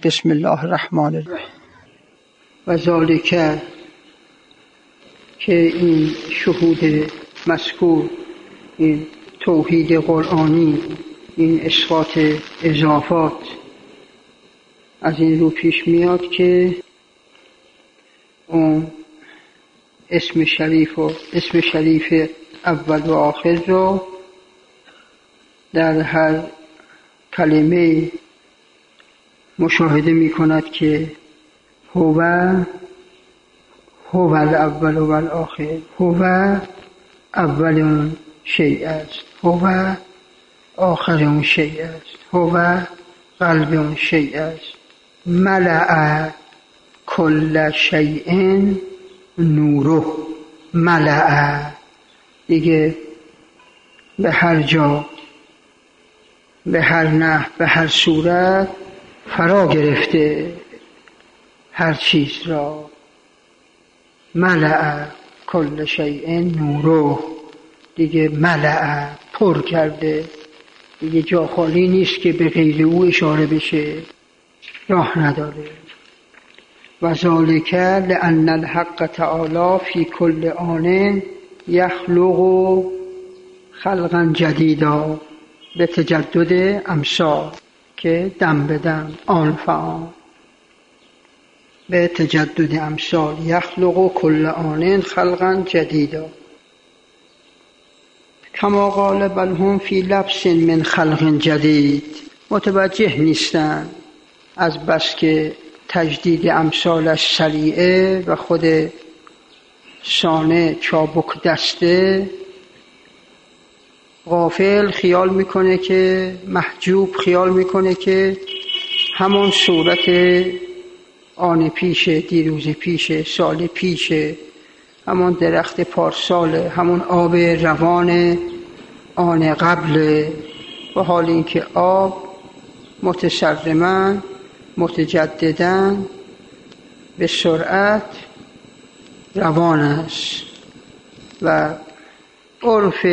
بسم الله الرحمن الرحیم. و ذالک که این شهود مذکور، این توحید قرآنی، این اسقاط اضافات از این رو پیش میاد که اون اسم شریف اول و آخر رو در هر کلمه مشاهده می کند که هو الاول و الاخر، هو اول شیء است، هو آخر شیء است، هو قلب شیء است. ملأ کل شیء نوره. ملأ دیگه به هر جا، به هر نحو، به هر صورت فرا گرفته هر چیز را. ملأ کل شیء نوره، دیگه ملأ پر کرده، دیگه جا خالی نیست که به غیر او اشاره بشه، راه نداره. و ذالک لأن الحق تعالی فی کل آن یخلق خلقا جدیدا به تجدد امثال، که دم به دم، آن فآن، به تجدد امثال. یخلق کل آن خلقا جدیدا کما قال بل هم فی لبس من خلق جدید. متوجه نیستن از بس که تجدید امثالش سریعه و خود شانه چابک دسته، غافل خیال میکنه که، محجوب خیال میکنه که همون صورت آن پیشه، دیروز پیشه، سال پیشه، همون درخت پارساله، همون آب روان آن قبل. و حال اینکه آب متسرماً متجدداً به سرعت روان است. و عرف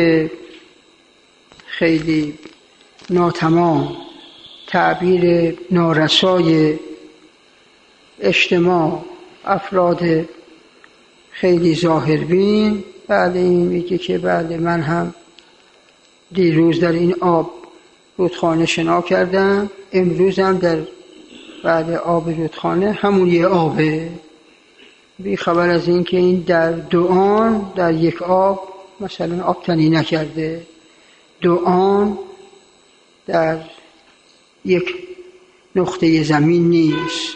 خیلی ناتمام، تعبیر نارسای اجتماع، افراد خیلی ظاهربین بعد این میگه که بله من هم دیروز در این آب رودخانه شنا کردم، امروز هم در بعد آب رودخانه همون یه آبه، بی خبر از این که این در دو آن در یک آب مثلا آب تنی نکرده، دو آن در یک نقطه زمین نیست،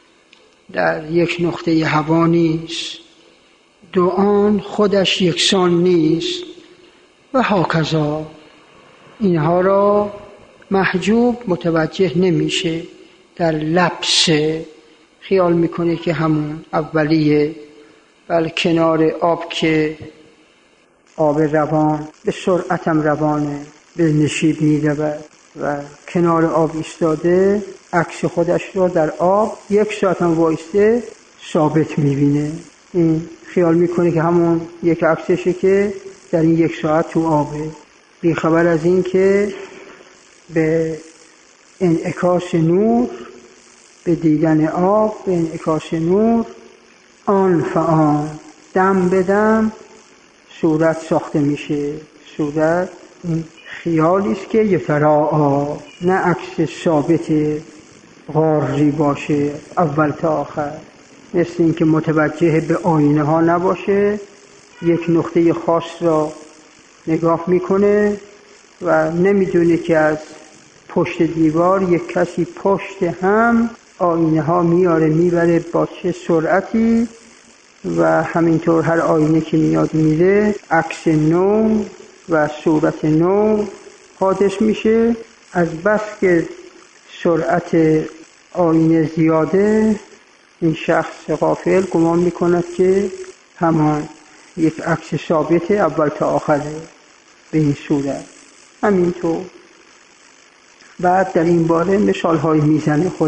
در یک نقطه هوا نیست، دو آن خودش یکسان نیست و هاکذا. اینها را محجوب متوجه نمیشه، در لبس خیال میکنه که همون اولیه. بل کنار آب که آب روان به سرعتم روانه، به نشیب میرود و کنار آب ایستاده عکس خودش رو در آب یک ساعت هم وایسته ثابت میبینه. این خیال میکنه که همون یک عکسشه که در این یک ساعت تو آبه، بی خبر از این که به انعکاس نور، به دیدن آب، به انعکاس نور، آن فآن، دم به دم صورت ساخته میشه. صورت این خیالی است که یتراءا، نه عکس ثابت غاری باشه اول تا آخر، مثل این که متوجه به آینه ها نباشه، یک نقطه خاص را نگاه میکنه و نمیدونه که از پشت دیوار یک کسی پشت هم آینه ها میاره میبره با چه سرعتی، و همینطور هر آینه که میاد میره عکس نو و صورت نو حادث میشه. از بس که سرعت آینه زیاده، این شخص غافل گمان میکند که همان یک عکس ثابت اول تا آخره به این صورت. همینطور بعد در این باره مثال های میزنه خود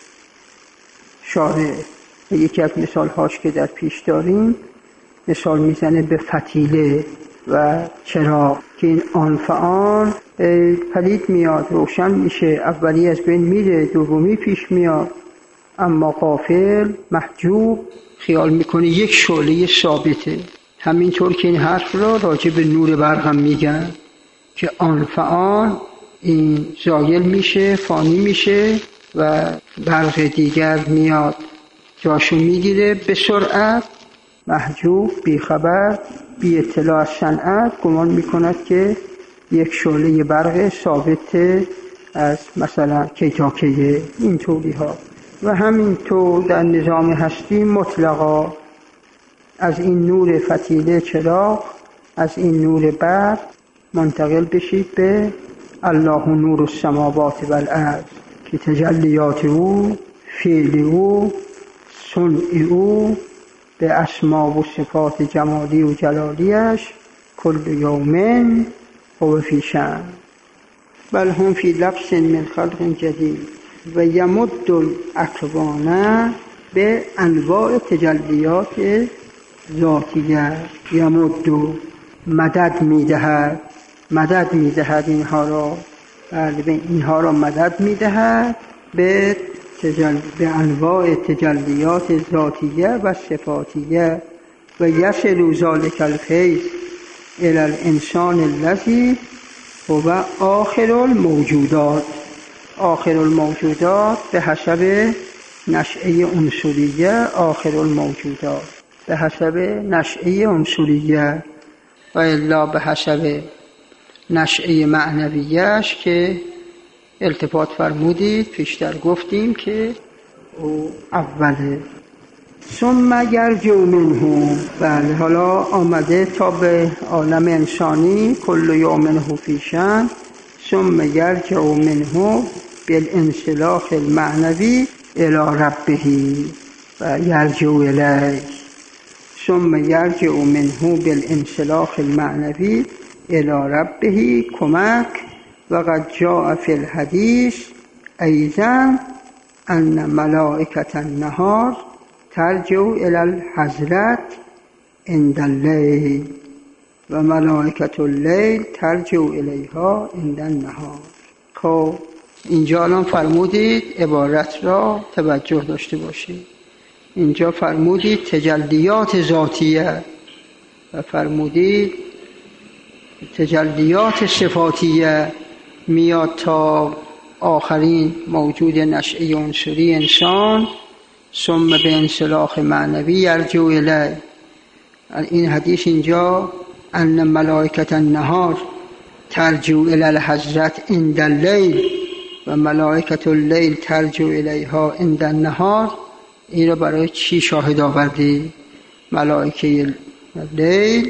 شارع. یکی از مثال هاش که در پیش داریم مثال میزنه به فتیله و چراغ، که این آن فآن پدید میاد، روشن میشه، اولی از بین میره، دومی پیش میاد. اما غافل محجوب خیال میکنه یک شعله ثابته. همینطور که این حرف را راجع به نور برق هم میگن که آن فآن این زایل میشه، فانی میشه و برق دیگر میاد جاشو میگیره به سرعت. محجوب بیخبر، بی اطلاع از صنعت گمان میکند که یک شعله برق ثابت از مثلا کیتاکیه، این طوری ها. و همینطور در نظام هستی مطلقا از این نور فتیله چراغ، از این نور برق منتقل بشید به الله نور السماوات و الارض که تجلیات او، فعل او، صنع او به اسما و صفات جمالی و جلالیش کل یوم هو فی شأن بل هم فی لبس من خلق جدید و یمد الاکوان به انواع تجلیات ذاتیه. یمد مدد میدهد اینها را، اینها را مدد میدهد به انواع تجلیات ذاتیه و صفاتیه. و یصل ذلک الفیض الی الانسان الذی هو آخر الموجودات. آخر الموجودات به حسب نشأه عنصریه، آخر الموجودات به حسب نشأه عنصریه و الا به حسب نشأه معنویش که التفات فرمودید پیشتر گفتیم که او اوله. ثم یرجع منه، بله حالا آمده تا به عالم انسانی کل یوم هو فی شأن. ثم یرجع منه بالانسلاخ المعنوی الی ربه و یرجع الیه. ثم یرجع منه بالانسلاخ المعنوی الی ربه کمک. و قد جاء فی الحدیث ایضا ان ملائکة النهار ترجع الی الحضرة عند اللیل و ملائکة اللیل ترجع الیها عند النهار. خب اینجا الان فرمودید عبارت را توجه داشته باشید. اینجا فرمودید تجلیات ذاتیه و فرمودید تجلیات صفاتیه میاد تا آخرین موجود نشأه عنصری انسان. ثم به انسلاخ معنوی یرجع الیه. این حدیث اینجا ان ملائکة النهار ترجع الی الحضرة عند اللیل و ملائکة اللیل ترجع الیها عند النهار، این را برای چی شاهد آوردی؟ ملائکه لیل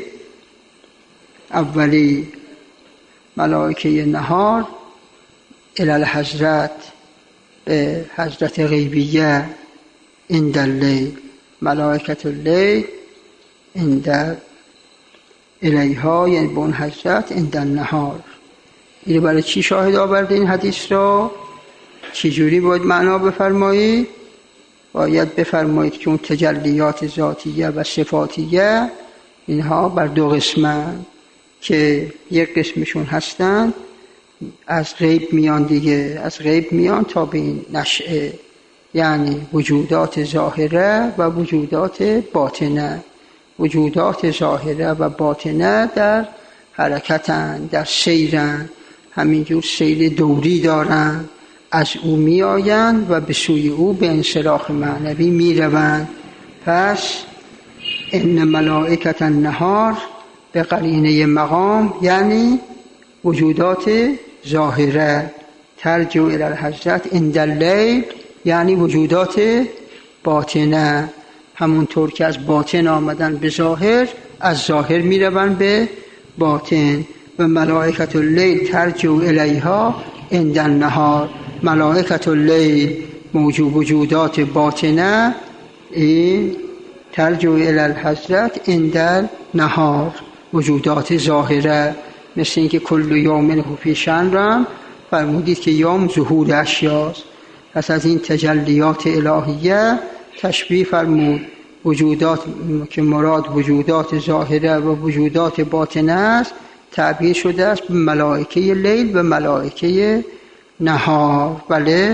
اولی، ملائکه نهار الی الحضرة به حضرت غیبیه عند اللیل، ملائکة اللیل عند الیها یعنی به اون حضرت عند النهار. این برای چی شاهد آورده این حدیث را؟ چجوری باید معنا بفرمایید؟ باید بفرمایید که اون تجلیات ذاتیه و صفاتیه اینها بر دو قسمن که یک قسمشون هستن از غیب میان دیگه، از غیب میان تا به این نشأه، یعنی وجودات ظاهره و وجودات باطنه. وجودات ظاهره و باطنه در حرکتن، در سیرن، همینجور سیر دوری دارن، از او می آیند و به سوی او به انسلاخ معنوی می روند. پس ان ملائکة النهار به قرینه مقام یعنی وجودات ظاهره، ترجع الی الحضرة عند اللیل یعنی وجودات باطنه، همونطور که از باطن آمدن به ظاهر از ظاهر می روند به باطن. و ملائکة اللیل ترجع الیها عند النهار، ملائکة اللیل وجودات باطنه این ترجع الی الحضرة عند النهار وجودات ظاهره. مثل اینکه کل یوم هو فی شأن را فرمودید که یوم ظهور اشیاست. پس از این تجلیات الهیه تشبیه فرمود وجودات که مراد وجودات ظاهره و وجودات باطنه است تعبیر شده است به ملائکه لیل و ملائکه نهار. بله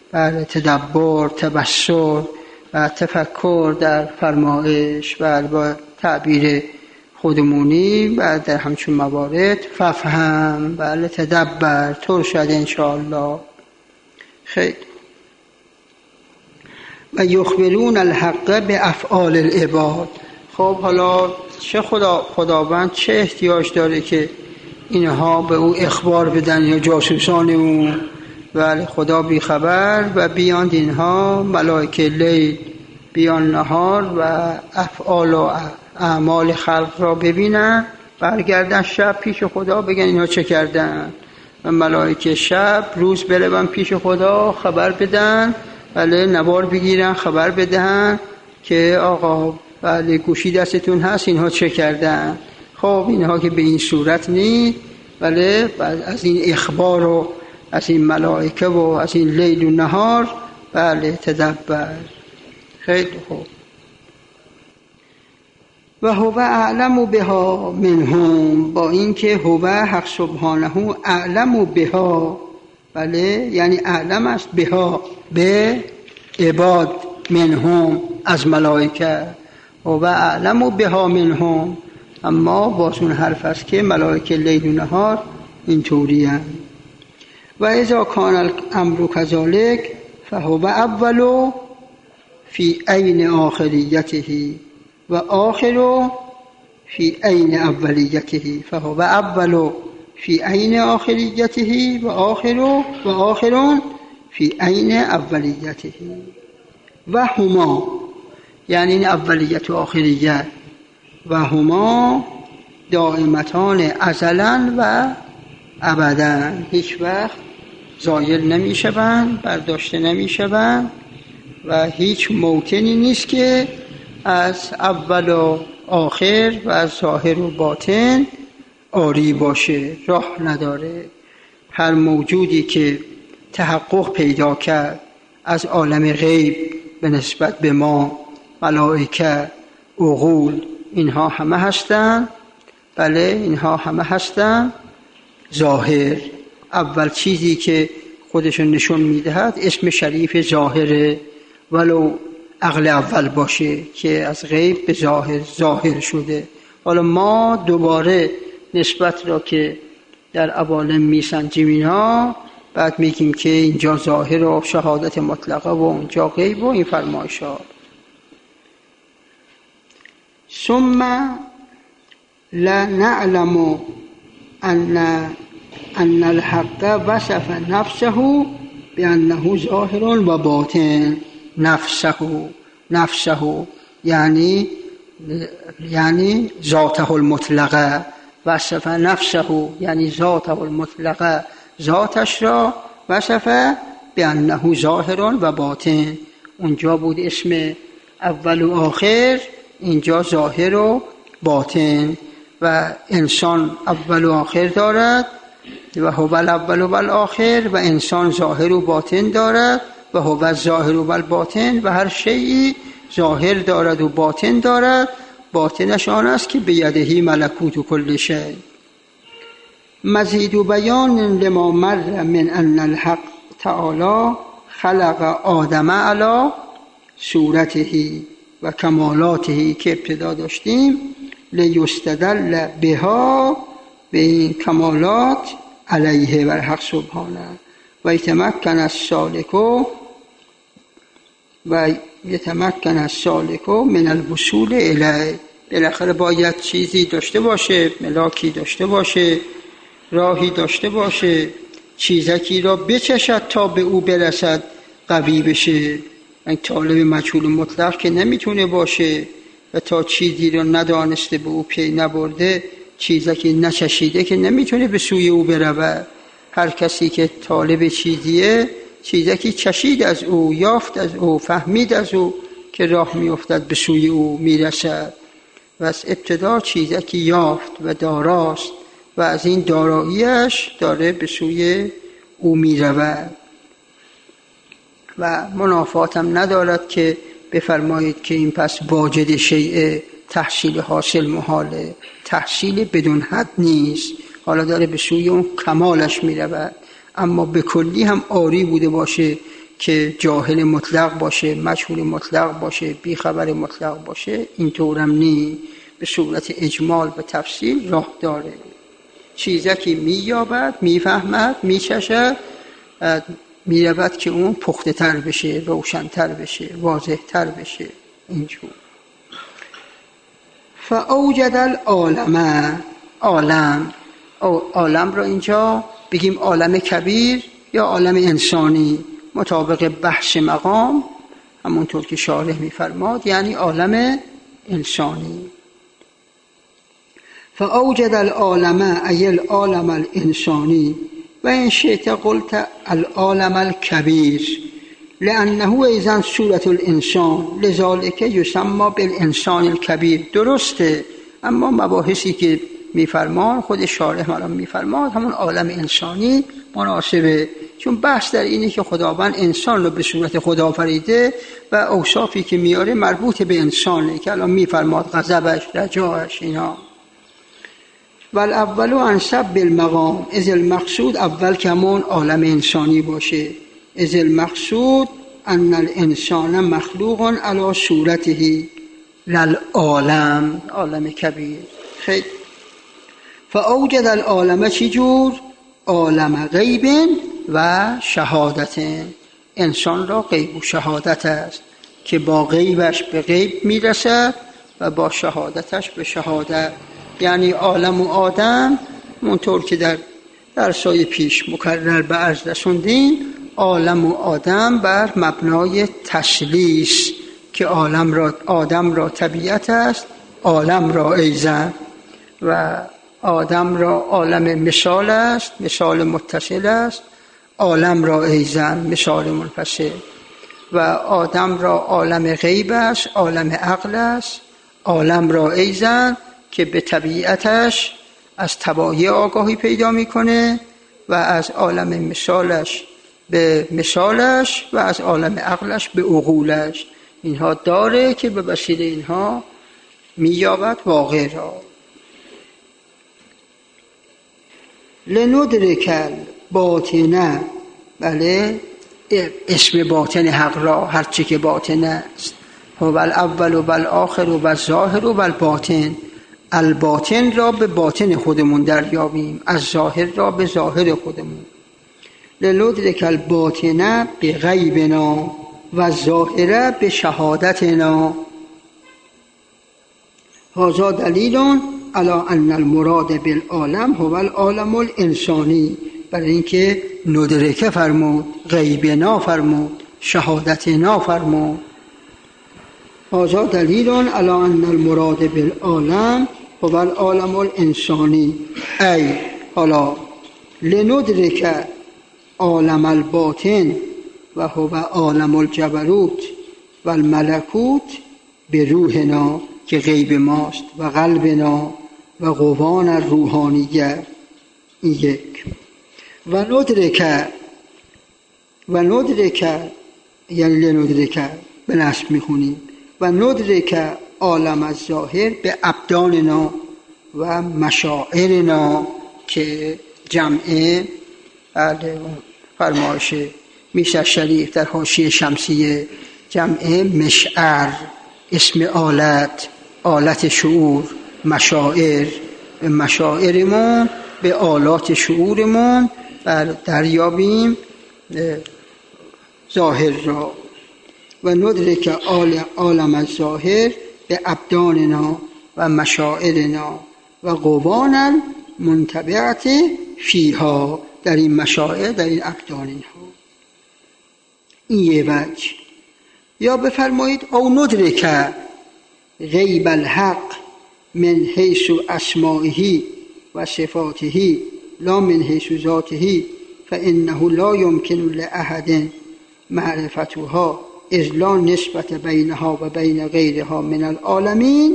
بله تدبر، تبصر و تفکر در فرمایش و با تعبیر خودمونی و در همچون موارد ففهم، بله تدبر، ترشد انشاءالله. خیلی. و یخبرون الحق به افعال العباد. خب حالا چه خداوند چه احتیاج داره که اینها به او اخبار بدن یا جاسوسان او؟ ولی خدا بیخبر و بیان اینها ملائکه لیل بیان نهار و افعال و اعمال خلق را ببینن، برگردن شب پیش خدا بگن اینها چه کردن، و ملائکه شب روز برون پیش خدا خبر بدن، بله نوار بگیرن خبر بدن که آقا بله گوشی دستتون هست اینها چه کردن. خب اینها که به این صورت نیست، بله از این اخبار و از این ملائکه و از این لیل و نهار بله تدبر. خیلی خوب. و هو اعلم بها منهم، با اینکه هو حق سبحانه اعلم بها، بله یعنی اعلم است بها به عباد منهم از ملائکه، هو اعلم بها منهم، اما باز اون حرف است که ملائکه لیل و نهار اینطوری هستند. و اذا کان الامر كذلك فهو اول فی عین آخریته و آخر فی عین اولیته، فهو اول فی عین آخریته و آخر فی عین اولیته. و هما یعنی این اولیت و آخریت، و هما دائمتان ازلا و ابدا، هیچ وقت زایل نمی شوند، برداشته نمی شوند و هیچ موطنی نیست که از اول و آخر و از ظاهر و باطن عاری باشه، راه نداره. هر موجودی که تحقق پیدا کرد از عالم غیب به نسبت به ما، ملائکه، عقول، اینها همه هستن، بله اینها همه هستن ظاهر. اول چیزی که خودشون نشون میدهد اسم شریف ظاهره، ولو عقل اول باشه که از غیب به ظاهر شده. حالا ما دوباره نسبت را که در عوالم میسنجیم اینها، بعد میگیم که اینجا ظاهر و شهادت مطلقه و اونجا غیب و این فرمایشات. ثم لا نعلم ان الحق وصف نفسه بانه ظاهر و باطن. نفسه یعنی ذاته المطلقه، وصف نفسه یعنی ذاته المطلقه، ذاتش را وصف بانه ظاهر و باطن. اونجا بود اسم اول و آخر، اینجا ظاهر و باطن. و انسان اول و آخر دارد و هو الاول و الاخر، و انسان ظاهر و باطن دارد و هو الظاهر و الباطن، و هر شیئی ظاهر دارد و باطن دارد، باطنش آن است که بیدهی ملکوت کل شیء. مزید بیان لما مر من ان الحق تعالی خلق آدم علی صورته و کمالاته که ابتدا داشتیم، لیستدل بها به این کمالات علیه بر حق سبحانه و یتمکن السالک من الوصول الیه. بالاخره باید چیزی داشته باشه، ملاکی داشته باشه، راهی داشته باشه، چیزکی را بچشد تا به او برسد، قوی بشه. این طالب مجهول مطلق که نمیتونه باشه و تا چیزی را ندانسته به او پی نبرده، چیزکی نچشیده که نمیتونه به سوی او برود. هر کسی که طالب چیزیه، چیزکی چشید از او، یافت از او، فهمید از او که راه میافتد به سوی او میرسد، و از ابتدا چیزکی یافت و داراست و از این داراییش داره به سوی او میرود. و منافات هم ندارد که بفرمایید که این پس واجد شیء تحصیل حاصل محاله، تحصیل بدون حد نیست، حالا داره به سوی اون کمالش میرود. اما به کلی هم عاری بوده باشه که جاهل مطلق باشه، مجهول مطلق باشه، بیخبر مطلق باشه، اینطورم نی. به صورت اجمال و تفصیل راه داره. چیزکی مییابد، میفهمد، میچشد، میرود که اون پخته تر بشه، روشن تر بشه، واضح تر بشه. اینجور فاوجد العالم، عالم را اینجا بگیم عالم کبیر یا عالم انسانی، مطابق بحث مقام، همونطور که شارح میفرماد، یعنی عالم انسانی. فاوجد العالم ای العالم الانسانی و ان شئت قلت العالم الکبیر لانه ایضا صورت الانسان لذلك یسمى بالانسان الکبیر. درسته، اما مباحثی که میفرمان خود شارح مرام میفرماد همون عالم انسانی مناسبه، چون بحث در اینه که خداوند انسان رو به صورت خدا آفریده و اوصافی که میاره مربوط به انسانه که الان میفرماد، غضبش، رجاعش، اینا. والاول انسب بالمقام اذ المقصود اول کمون عالم انسانی باشه، اذ المقصود ان الانسان مخلوق علی صورته للعالم، عالم کبیر. خیلی فاوجد العالم چی جور؟ عالم غیب و شهادت. انسان را غیب و شهادت است که با غیبش به غیب میرسد و با شهادتش به شهادت. یعنی عالم و آدم، اونطور که در درسای پیش مکرر به عرض رسوندیم، عالم و آدم بر مبنای تثلیث که آدم را طبیعت است، عالم را ایزن، و آدم را عالم مثال است، مثال متصل است، عالم را ایزن، مثال منفصل، و آدم را عالم غیب است، عالم عقل است، عالم را ایزن که به طبیعتش از طبایع آگاهی پیدا میکنه و از عالم مثالش به مثالش و از عالم عقلش به عقولش. اینها داره که به وسیله اینها مییابد واقع را. لندرک باطنه، بله، اسم باطن حق را، هرچی که باطن است، هو الاول و الاخر و الظاهر و الباطن. الباطن را به باطن خودمون دریابیم، از ظاهر را به ظاهر خودمون. لندرک الباطنه به غیبنا و ظاهره به شهادتنا. هذا دلیل علی ان المراد بالعالم هو العالم الانسانی. برای اینکه ندرکه فرمود، غیبنا فرمود، شهادتنا فرمود. هذا دلیل علی ان المراد بالعالم هو العالم الانسانی. ای حالا لندرک عالم الباطن و هو عالم الجبروت و الملکوت به روحنا که غیب ماست و قلبنا و قوان روحانیه. این یک. و ندرک یعنی لندرک به نصب میخونیم، و ندرک عالم الظاهر به ابداننا و مشاعرنا که جمعه فرمایش میشه شریف در حاشیه شمسیه، جمعه مشعر، اسم آلت شعور، مشاعر، به مشاعرمون، به آلات شعورمون دریابیم ظاهر را. و ندرک عالم الظاهر به ابداننا و مشاعرنا و قوان منتبعت فیها، در این مشاعر، در این ابدان اینها. این یه وجه. یا بفرمایید او ندرک غیب الحق من حیث اسمائه و صفاته لا من حیث ذاته فانه لا يمكن لاحد معرفتها اذ لا نسبت بینها و بین غیرها من العالمین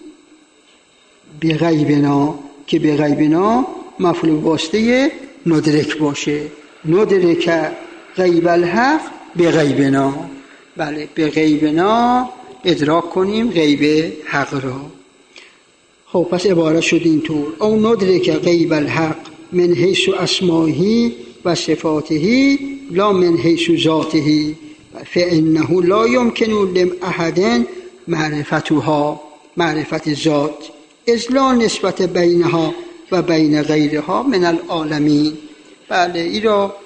بغیبنا، که بغیبنا مفعول واسطه ندرک باشه. ندرک غیب الحق بغیبنا، بله، بغیبنا ادراک کنیم غیب حق را. خب پس عبارت شد اینطور: او ندرک غیب الحق من حیث اسمائه و صفاته لا من حیث ذاته فانه لا يمكن لاحد معرفتها معرفت ذات اذ لا نسبت بینها و بین غیرها من العالمین. بله این را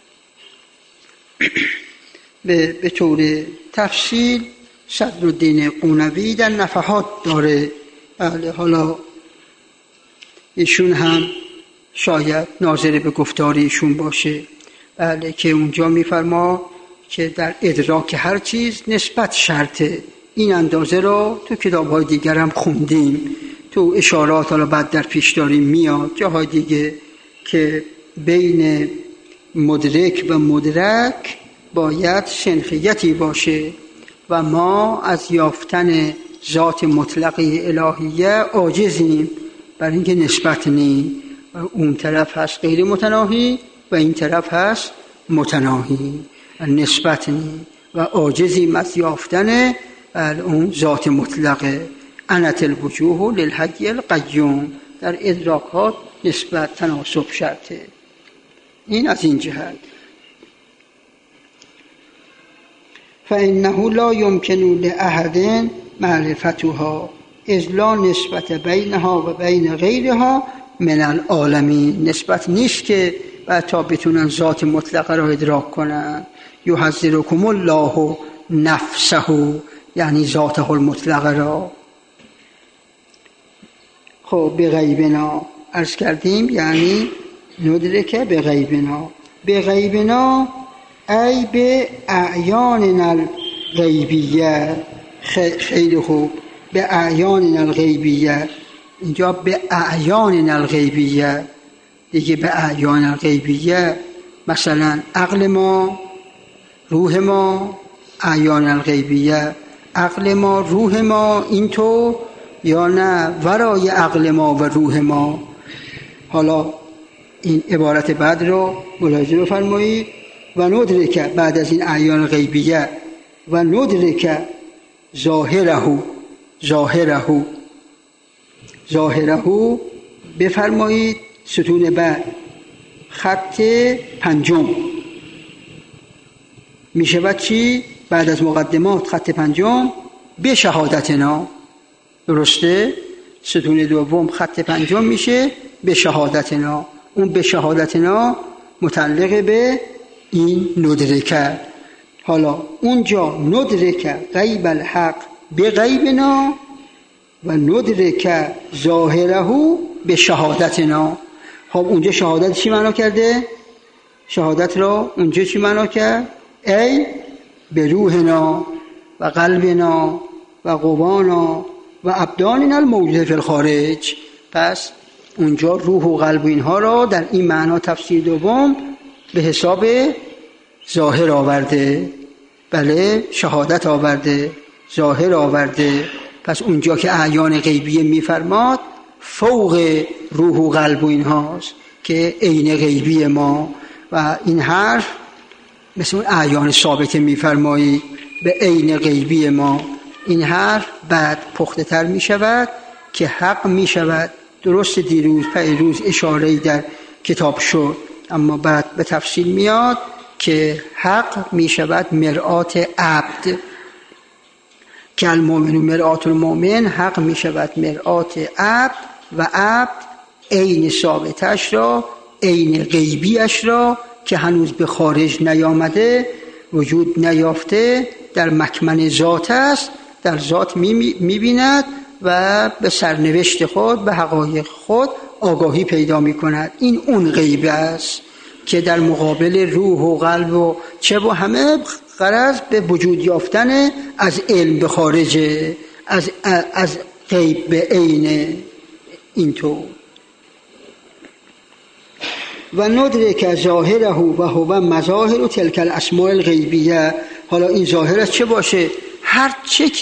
به طور تفصیل صدرالدین قونوی در نفحات داره. بله حالا ایشون هم شاید ناظر به گفتار ایشون باشه. بله که اونجا میفرما که در ادراک هر چیز نسبت شرطه. این اندازه را تو کتاب‌های دیگر هم خوندیم، تو اشارات حالا بعد در پیش داریم میاد جاهای دیگه که بین مدرک و مدرک باید شنخیتی باشه و ما از یافتن ذات مطلقه الهیه عاجزیم، برای اینکه نسبت نی و اون طرف هست غیر متناهی و این طرف هست متناهی و نسبت نی و عاجزیم از یافتن اون ذات مطلقه. انت الوجوه للحی القیوم، در ادراکات نسبت تناسب شرطه. این از این جهت. فإنه لا يمكن لأحد معرفتها اذ لا نسبت بینها و بین غیرها من العالمین. نسبت نیست که بعد تا بتونن ذات مطلقه را ادراک کنن. یحذرکم الله نفسه، یعنی ذاته المطلقه را. خب به غیبنا عرض کردیم یعنی ندرک به غیبنا. به غیبنا ای به اعیان الغیبیه. خیلی خوب، به اعیان الغیبیه. اینجا به اعیان الغیبیه دیگه، به اعیان الغیبیه مثلا عقل ما، روح ما، اعیان الغیبیه عقل ما، روح ما اینطور یا نه ورای عقل ما و روح ما. حالا این عبارت بعد رو ملاحظه بفرمایید. و ندرک بعد از این اعیان غیبیه و ندرک ظاهره بفرمایید ستون بعد خط پنجم می شود چی؟ بعد از مقدمات خط پنجم به شهادتنا. درسته؟ ستون دوم خط پنجم میشه به شهادتنا. اون به شهادتنا متعلق به این ندرکه. حالا اونجا ندرک غیب الحق به غیبنا و ندرک ظاهره به شهادتنا. خب اونجا شهادت چی معنا کرده؟ شهادت را اونجا چی معنا کرد؟ ای به روحنا و قلبنا و قوانا و ابداننا الموجوده فی الخارج. پس اونجا روح و قلب و اینها را در این معنا تفسیر دوم به حساب ظاهر آورده. بله شهادت آورده، ظاهر آورده. پس اونجا که اعیان غیبیه میفرماد فوق روح و قلب و اینهاست که عین غیبی ما. و این حرف مثل اون اعیان ثابته میفرمایی به عین غیبی ما. این حرف بعد پخته تر می شود که حق می شود. درست دیروز اشاره‌ای در کتاب شد، اما بعد به تفصیل میاد که حق می شود مرآت عبد، که المؤمن مرآت المؤمن. حق می شود مرآت عبد و عبد عین ثابتش را، عین غیبیش را که هنوز به خارج نیامده، وجود نیافته، در مکمن ذات است، در ذات می بیند و به سرنوشت خود، به حقایق خود آگاهی پیدا می کند. این اون غیب است که در مقابل روح و قلب و چه و همه غرض به وجود یافتن از علم به خارجه، از غیب به عین. اینطور و ندرک ظاهره و هو مظاهر تلک الاسماء الغیبیه. حالا این ظاهر چه باشه؟ هر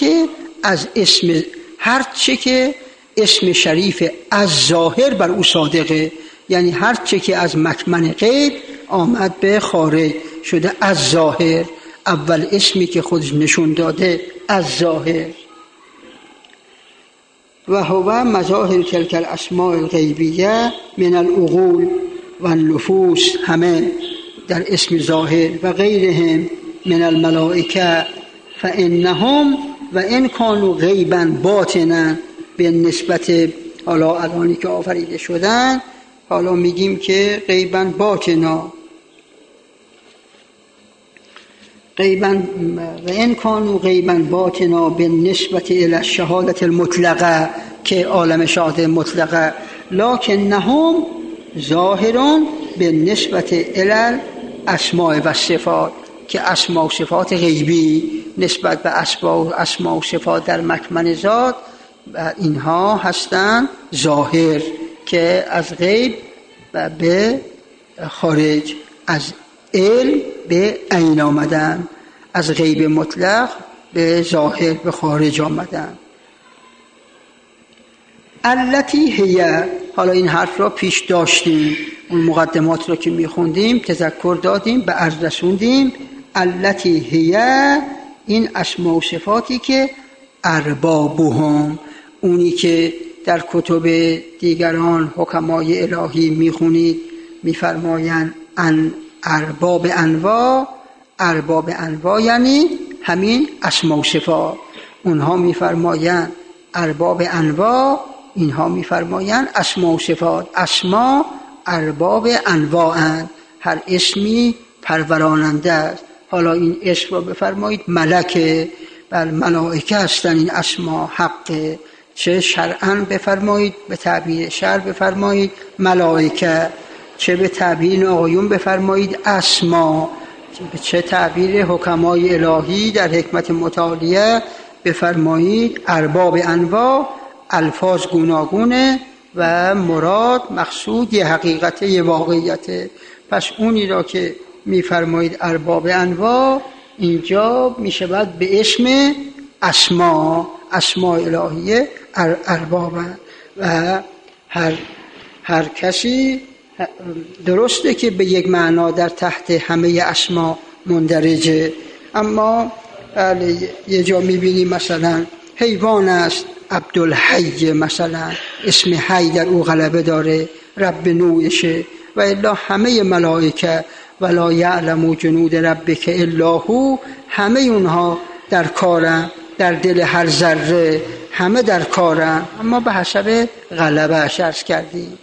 چه که اسم شریف از ظاهر بر او صادقه، یعنی هر چه که از مکمن غیب آمد به خارج شده از ظاهر. اول اسمی که خودش نشون داده از ظاهر. و هو مظاهر تلک الاسماء الغیبیه من العقول و النفوس. همه در اسم ظاهر و غیرهم من الملائکه فانهم و ان کانوا غیبا باطنا به نسبت حالا الانی که آفریده شدن، حالا میگیم که غیبا باطنا، غیبا و ان کانوا غیبا باطنا به نسبت الی الشهادت المطلقه که عالم شهادت مطلقه، لکنهم ظاهرون به نسبت الی الاسماء و صفات که اسماء و صفات غیبی نسبت به اسماء و صفات در مکمن ذات اینها هستند ظاهر که از غیب به خارج، از علم به عین آمدن، از غیب مطلق به ظاهر به خارج آمدن. التی هی، حالا این حرف را پیش داشتیم، اون مقدمات را که میخوندیم تذکر دادیم، به عرض رسوندیم. التی هی این اسماء و صفاتی که اربابهم، اونی که در کتب دیگران حکمای الهی میخونید میفرمایند ان ارباب انواع، ارباب انواع یعنی همین اسماء و صفات، اونها میفرمایند ارباب انواع، اینها میفرمایند اسماء و صفات. اسماء ارباب انواعند، هر اسمی پروراننده است. حالا این اسم را بفرمایید ملکه، بل ملائکه هستن این اسماء حقه، چه شرعاً بفرمایید به تعبیر شرع بفرمایید ملائکه، چه به تعبیر آقایون بفرمایید اسماء، چه تعبیر حکمای الهی در حکمت متعالیه بفرمایید ارباب انواع. الفاظ گوناگونه و مراد مقصود یه حقیقت یه واقعیت. پس اونی را که میفرمایید ارباب انواع اینجا میشود به اسم اسماء الهیه ارباب. و هر کسی درسته که به یک معنا در تحت همه اسما مندرجه، اما یه جا میبینیم مثلا حیوان است عبدالحی، مثلا اسم حی در او غلبه داره، رب نوعشه، و الا همه ملائکه ولا یعلم جنود ربک الا هو، همه اونها در کارن، در دل هر ذره همه در کارن، اما به حسب غلبه عرض کردیم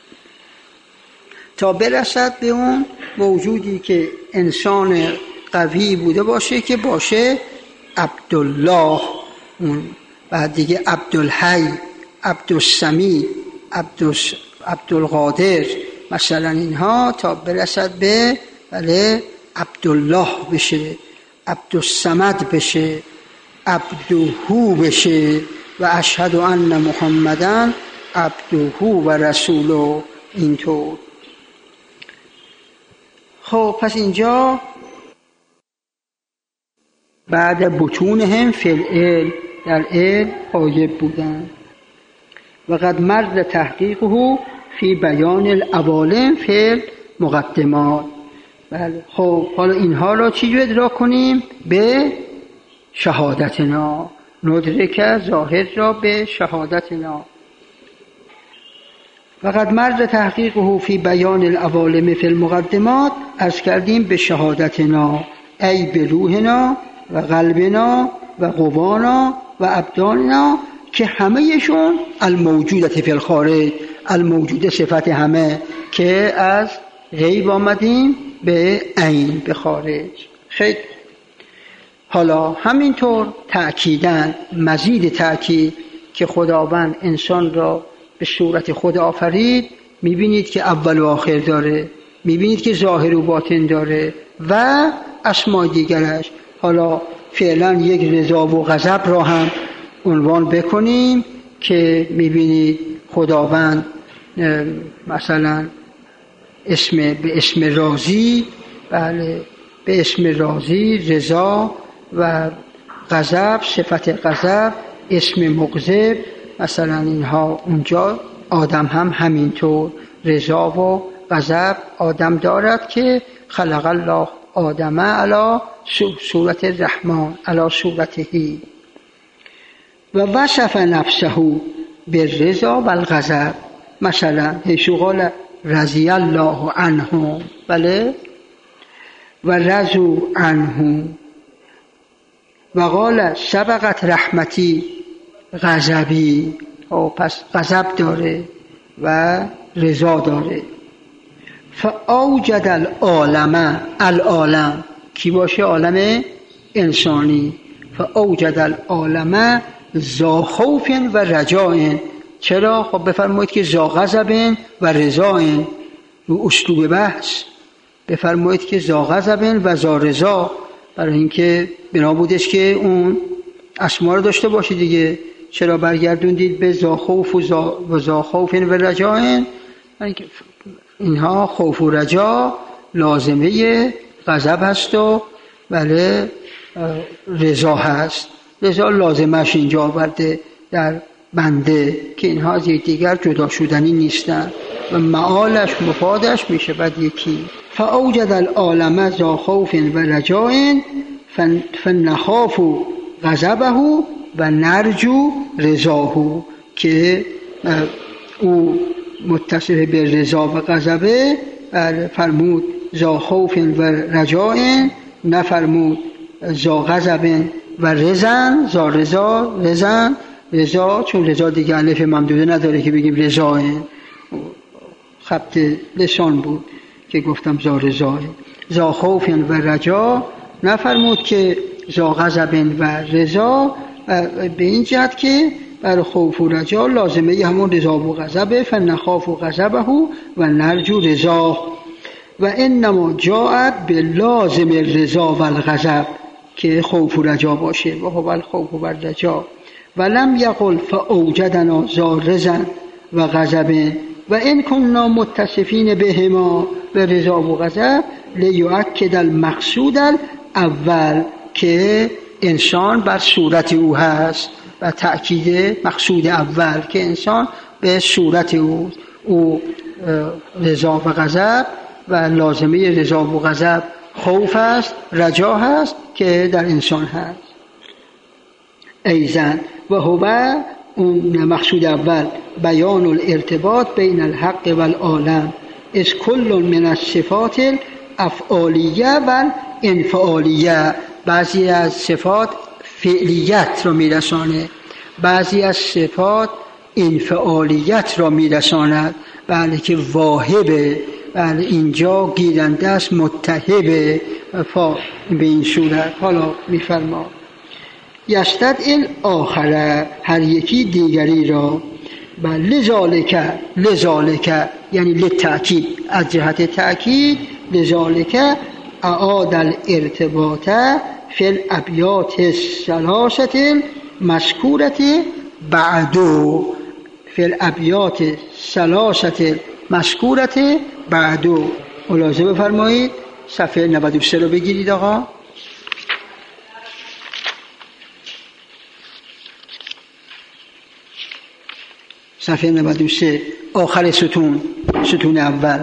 تا برسد به اون موجودی که انسان قوی بوده باشه که باشه عبدالله، اون بعد دیگه عبدالحی، عبدالسمی، عبدالقادر مثلا اینها، تا برسد به عبدالله بشه، عبدالصمد بشه، عبدهو بشه و اشهد ان محمدن عبدهو و رسوله. اینطور. خب پس اینجا بعد بطونهم فی العلم، در علم غایب بودن، و قد مر تحقیقه فی بیان العوالم فی المقدمات. بله. خب حالا اینها را چی ادراک کنیم؟ به شهادتنا، ندرک ظاهر را به شهادتنا. و قد مر تحقیقه فی بیان العوالم فی المقدمات، از کردیم به شهادتنا ای به روحنا و قلبنا و قوانا و ابداننا، که همهشون الموجودت فی الخارج، الموجود صفت همه که از غیب آمدیم به عین به خارج. خیلی حالا همینطور تأکیدن، مزید تأکید که خداوند انسان را به صورت خود آفرید، میبینید که اول و آخر داره، میبینید که ظاهر و باطن داره و اسماء دیگرش. حالا فعلا یک رضا و غضب را هم عنوان بکنیم که میبینید خداوند مثلا به اسم راضی، بله، به اسم راضی رضا، و غضب صفت غضب، اسم مغضب مثلا اینها اونجا. آدم هم همینطور رضا و غضب آدم دارد که خلق الله آدم علی صورت الرحمن علی صورته و وصف نفسه بالرضا و الغضب، مثلا حیث قال رضی الله عنهم، بله، و رضوا عنه و قال سبقت رحمتی غضبی. پس غضب داره و رضا داره. فاوجد العالم کی باشه؟ عالم انسانی. فاوجد العالم ذا خوف و رجاء. چرا؟ خب بفرمایید که ذا غضب و رضا. رو اسلوب بحث بفرمایید که ذا غضب و ذا رضا، برای اینکه بنا بودش که اون اسما رو داشته باشه دیگه. چرا برگردوندید به ذا خوف و ذا خوف و رجاء؟ اینها خوف و رجا لازمه غضب هست و بله رضا هست. رضا لازمش اینجا آورده در بنده که اینها از یکدیگر جدا شدنی نیستن و معالش مفادش میشه بعد یکی. فاوجد العالم ذا خوف و رجاء فنخاف غضبه و نرجو رضاه، که او متصف به رضا و غضبه فرمود ذا خوف و رجاء، نفرمود ذا غضب و رضا. ذا رضا چون رضا دیگه الف ممدوده نداره که بگیم رضا، خط لسان بود که گفتم ذا رضا. ذا خوف و رجا نفرمود که ذا غضب و رضا، به این جهت که بر خوف و رجا لازمه همون رضا و غضب. فنخاف و غضبه و نرجو رضا و انما جاء بلازم الرضا و الغضب، که خوف و رجا باشه و هو الخوف و الرجا. ولم یقل فاوجدنا ذا رضا و غضب و ان كنا متصفین بهما به رضا و غضب لیؤکد المقصود الاول، که انسان بر صورت او هست و تأکید مقصود اول که انسان به صورت او رضا و غضب و لازمه رضا و غضب خوف است، رجا هست که در انسان هست. ایضا و هو اون مقصود اول بیان الارتباط بین الحق و العالم از کل من الصفات الافعالیه و الانفعالیه. بعضی از صفات فعلیت را میرسانه، بعضی از صفات انفعالیت را میرساند. بله که واهبه، بله اینجا گیرنده است، متهبه به این صورت. حالا میفرما یستدعی الاخر، هر یکی دیگری را. لذالک یعنی للتأکید، از جهت تأکید. لذالک اعاد الارتباط فی الابیات الثلاثه المذکوره بعدو. فی الابیات الثلاثه المذکوره بعدو. ملاحظه بفرمایید صفحه 93 رو بگیرید آقا. صفحه 93 آخر ستون اول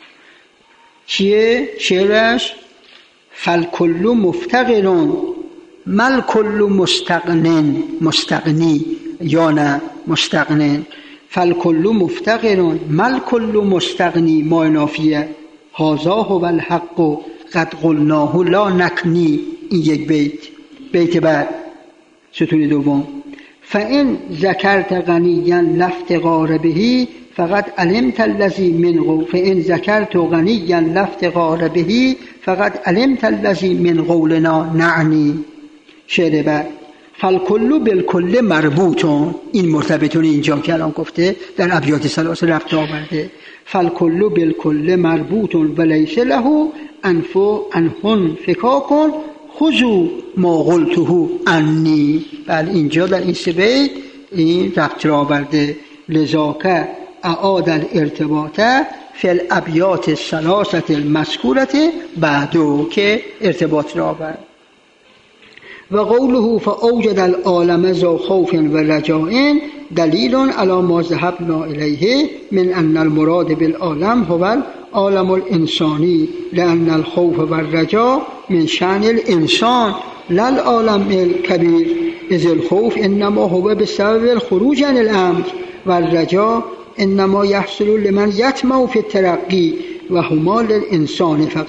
چیه؟ شعرش فالکل مفتقرون مل کل مستغنی یا نه مستغنن. فالکل مفتقرون مل کل مستغنی ما نافیه. هذا هو الحق قد قلناه لا نکنی. این یک بیت بعد ستون دوم فإن ذكرت غنيا لافتقار به فقد علمت الذي من قول. فإن ذكرت غنيا لافتقار به فقد علمت الذي من قولنا نعني. شعر بعد فالکل بالکل مربوطون. این مرتبطون اینجا که الان گفته در ابیات ثلاثه رفت آورده. فالکل بالکل مربوطون ولیس له انهن فکاکن خذوا ما قلته عنی. بله اینجا در این سه بیت این ربط را آورده. لذاک اعاد الارتباط فی الابیات الثلاثه المذکوره بعدو، که ارتباط را آورد. و قوله فاوجد العالم ذا خوف و رجاء دلیل علی ما ذهبنا الیه من ان المراد بالعالم هو العالم الانسانی لان الخوف و الرجاء من شأن الانسان لا العالم الكبير اذ الخوف انما هو بسبب الخروج عن الامر و الرجاء انما يحصل لمن يطمع في الترقي و هما للانسان فقط.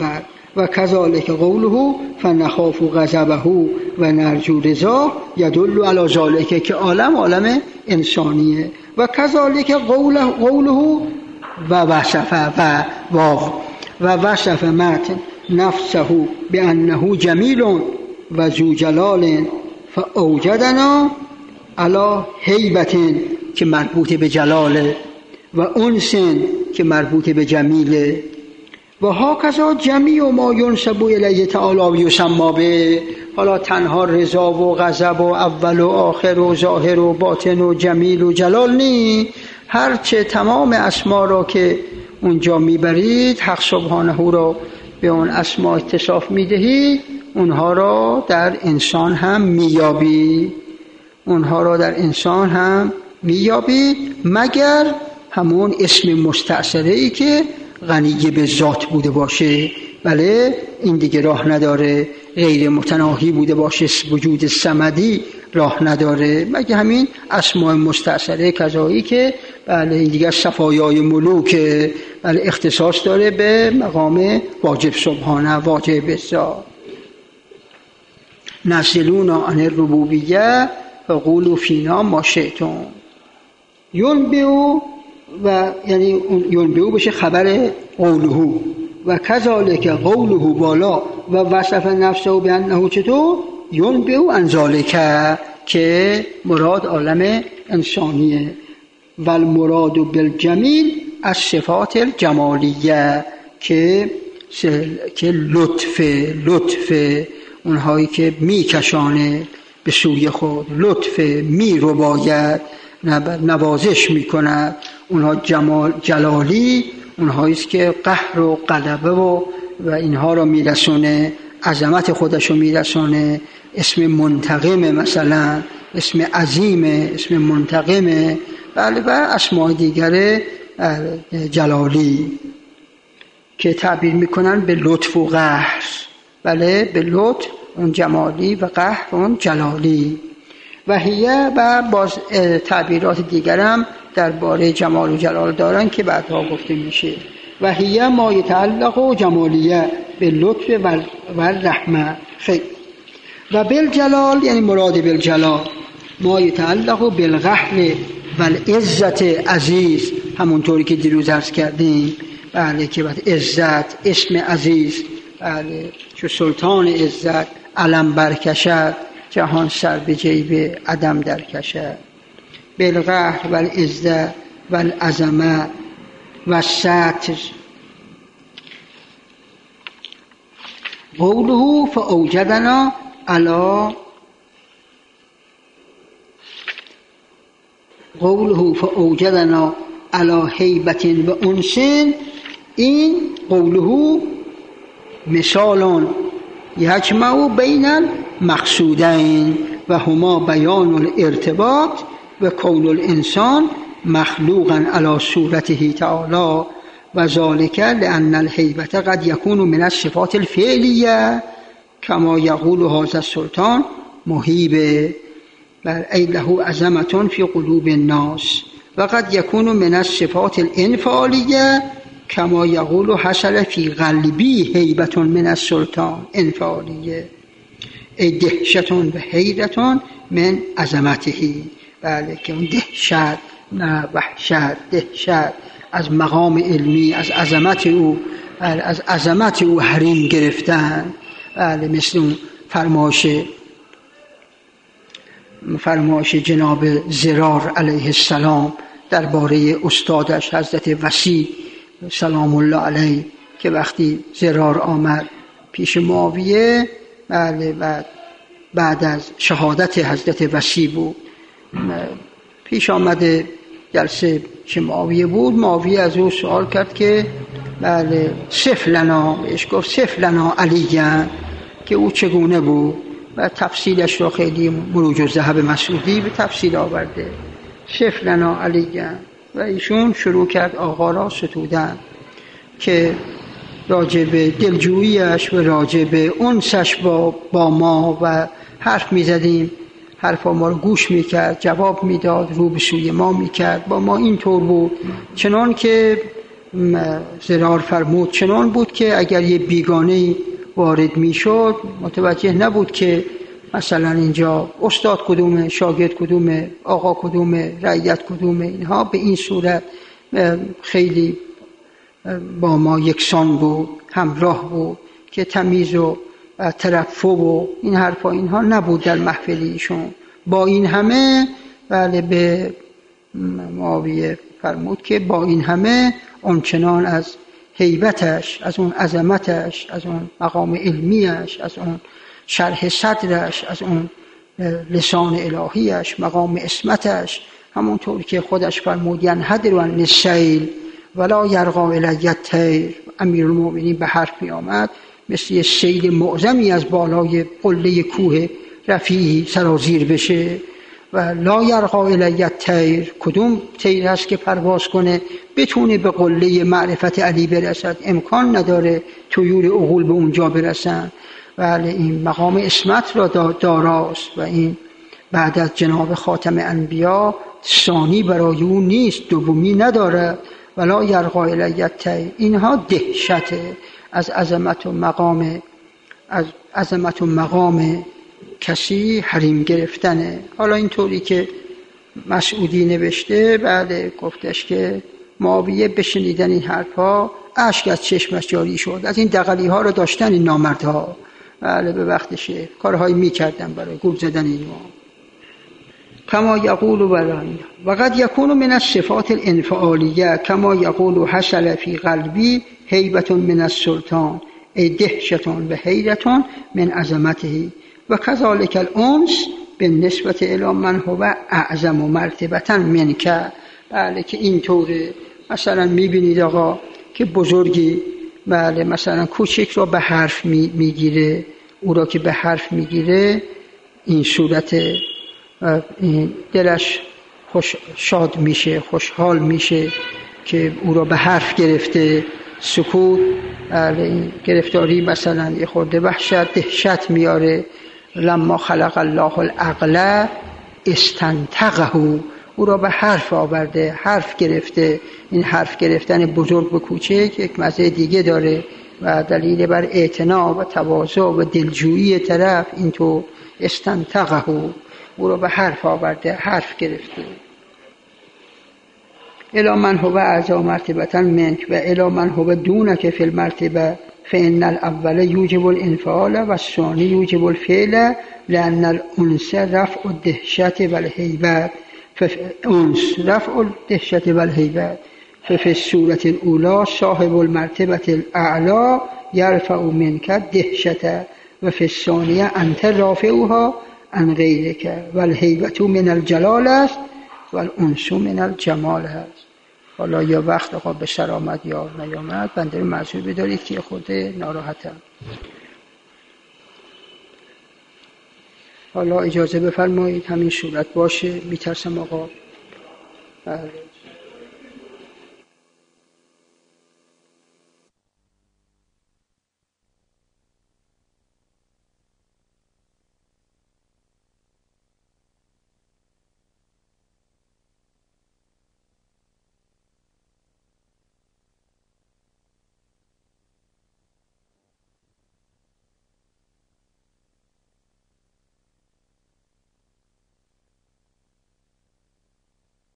و کذالک قوله فنخاف غضبه و نرجو رضاه یدل علی ذلک که عالم انسانیه. و کذالک قوله و وصف و وصف متن نفسه بانه جمیل و ذو جلال فاوجدنا علی هیبت که مربوط به جلاله و انس که مربوط به جمیله. و هاکذا جمیع ما ینسب الیه تعالی و یسمى به. حالا تنها رضا و غضب و اول و آخر و ظاهر و باطن و جمیل و جلال نی، هرچه تمام اسما را که اونجا میبرید، حق سبحانه را به اون اسما اتصاف میدهید، اونها را در انسان هم مییابید، مگر همون اسم مستأثره ای که غنی به ذات بوده باشه. بله این دیگه راه نداره. غیر متناهی بوده باشه، وجود صمدی راه نداره، مگه همین اسماء مستأثره کذایی که بله این دیگه صفایای ملوکه، بله اختصاص داره به مقام واجب سبحانه، واجب ذات. نزلونا عن الربوبیه و قولوا فینا ما شئتم. ینبئو و یعنی ینبئو بشه خبر قوله و کذالک قوله بالا و وصف نفسه و بانه چطور ینبئو عن ذلک که مراد عالم انسانیه. و المراد بالجمیل الصفات الجمالیه که لطف اونهایی که میکشانه به سوی خود، لطف میرباید، نوازش میکند، اونها جلالی اونهاییست که قهر و غلبه و اینها را میرسونه، عظمت خودشو میرسونه. اسم منتقم مثلا، اسم عظیم، اسم منتقمه، بله و اسماء دیگر جلالی که تعبیر میکنن به لطف و قهر. بله به لطف اون جمالی و قهر اون جلالی. و هیه و باز تعبیرات دیگرم درباره جمال و جلال دارن که بعدها گفته میشه. و هیه ما یتعلق و جمالیه به لطف و رحمه. خیلی و بالجلال یعنی مراد بالجلال ما یتعلق بالقهر و العزت عزیز، همونطوری که دیروز عرض کردیم. بله که بعد عزت اسم عزیز، بله چو سلطان عزت علم برکشد، جهان سر به جیب عدم در کشد. بالقهر و العزت و العظمه و الستر. قوله فاوجدنا علی هیبت و انس. این قوله مثال یجمع بین المقصودین و هما بیان الارتباط و کون الانسان مخلوقا علی صورته تعالی و ذلك لان الهیبت قد یکون من الصفات الفعلیه کما یقول هذا السلطان مهیب بل ای له عظمة فی قلوب الناس و قد یکون من الصفات الانفعالیه کما یقول حصل فی قلبی هیبة من السلطان انفعالیه ای دهشة و حیرة من عظمته. بله که اون دهشت نه وحشت، دهشت از مقام علمی، از عظمت او حریم گرفتن. بله مثل اون فرمایش جناب زرار علیه السلام درباره استادش حضرت وصی سلام الله علیه که وقتی زرار آمد پیش معاویه، بله بعد از شهادت حضرت وصی بود، پیش آمده جلسه که معاویه بود، معاویه از او سوال کرد که بله صف لنا، بهش گفت صف لنا علیه که او چگونه بود و تفصیلش رو خیلی مروج الذهب مسعودی به تفصیل آورده. صف لنا علیه و ایشون شروع کرد آقا را ستودن که راجع به دلجوییش و راجع به انسش با ما و حرف میزدیم، حرفا ما رو گوش میکرد، جواب میداد، رو به سوی ما میکرد، با ما اینطور بود چنان که زرار فرمود چنان بود که اگر یه بیگانه وارد میشد متوجه نبود که مثلا اینجا استاد کدومه، شاگرد کدومه، آقا کدومه، رعیت کدومه. اینها به این صورت خیلی با ما یکسان بود، همراه بود که تمیز و ترفع و این حرفا اینها نبود در محفل ایشون. با این همه بله به معاویه فرمود که با این همه آنچنان از هیبتش، از اون عظمتش، از اون مقام علمیش، از اون شرح صدرش، از اون لسان الهیش، مقام عصمتش، همونطور که خودش فرمود ینحدر عن السیل ولا یرقی الی الطیر. امیرالمؤمنین به حرف می آمد مثل یه سیل معظمی از بالای قله کوه رفیعی سرازیر بشه و لا یرقی الی الطیر. کدوم طیر هست که پرواز کنه بتونه به قله معرفت علی برسد؟ امکان نداره طیور عقول به اونجا برسن. بله این مقام عصمت را داراست و این بعد از جناب خاتم انبیا ثانی برای اون نیست، دومی نداره. ولا یرقی الی الطیر. اینها دهشته از عظمت و مقام کسی حریم گرفتنه. حالا اینطوری که مسعودی نوشته بعد گفتش که معاویه بشنیدن این حرفا اشک از چشمش جاری شد. از این دغلی ها رو داشتن این نامردها. بله به وقتشه کارهایی میکردن برای گول زدن اینها. کما یقول و قد یکون من الصفات الانفعالیه کما یقول حصل فی قلبی هیبة من السلطان ای دهشة و حیرة من عظمته و کذالک الانس بالنسبة الی من هو اعظم مرتبة منک. بله که اینطوره. مثلا میبینید آقا که بزرگی بله مثلا کوچک را به حرف میگیره، او را که به حرف میگیره این صورت دلش شاد میشه، خوشحال میشه که او را به حرف گرفته. سکوت این گرفتاری مثلا یه خورده دهشت میاره. لما خلق الله العقل استنطقه. او را به حرف آورده، حرف گرفته. این حرف گرفتن بزرگ و کوچک یک مزه دیگه داره و دلیل بر اعتنا و تواضع و دلجویی طرف. اینطور استنطقه او را به حرف آورده، حرف گرفته. الی من هو اعظم مرتبة منک و الی من هو دونک فی المرتبه فإن الاول یوجب الانفعال و الثانی یوجب الفعل لأن الانس رفع الدهشة والهیبة ففي الصورة الأولى صاحب المرتبة الأعلى يرفع منك الدهشة وفي الثانية أنت رافعها عن غیرک و الهیبة من الجلال است و الانس من الجمال است. حالا یا وقت آقا به سر آمد یا نیامد بنده معذور بدارید که خود ناراحتم. حالا اجازه بفرمایید همین صورت باشه. میترسم آقا